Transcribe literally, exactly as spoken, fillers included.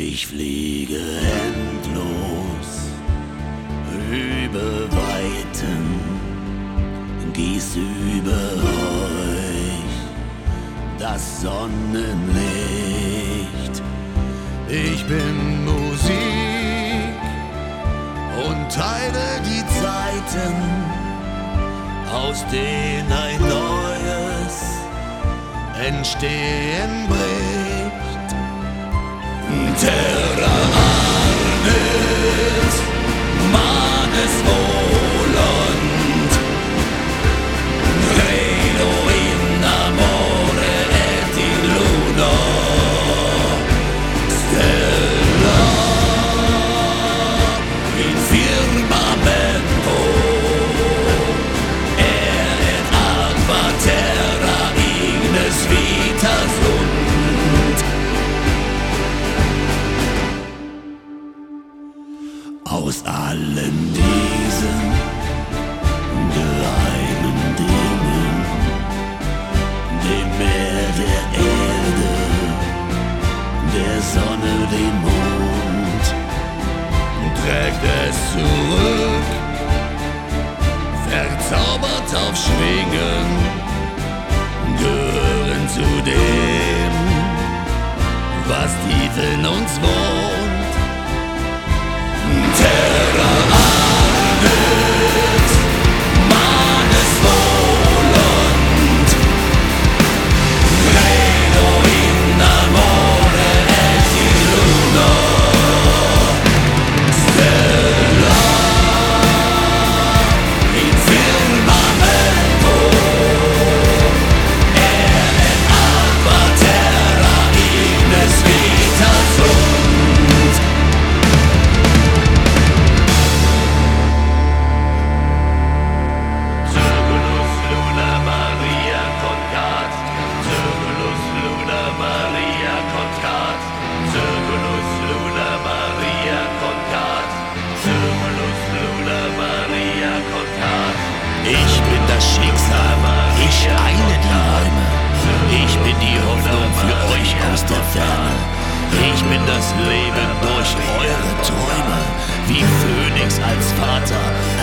Ich fliege endlos über Weiten, gieß über euch das Sonnenlicht. Ich bin Musik und teile die Zeiten, aus denen ein neues Entstehen bricht. Terra ardet, manes volant, credo in amore et in luna stella, in firmamento, er et aqua terra ignis vita sunt. Aus allen diesen geheimen Dingen, dem Meer, der Erde, der Sonne, den Mond, trägt es zurück, verzaubert auf Schwingen, gehören zu dem, was tief in uns wohnt. Terra ardet, manes volant, credo in amore et in luna stella, in firmamento, er et aqua terra ignis vita sunt. Ich bin das Schicksal, ich eile die Räume. Ich bin die Hoffnung für euch aus der Ferne. Ich bin das Leben durch eure Träume, wie Phönix als Vater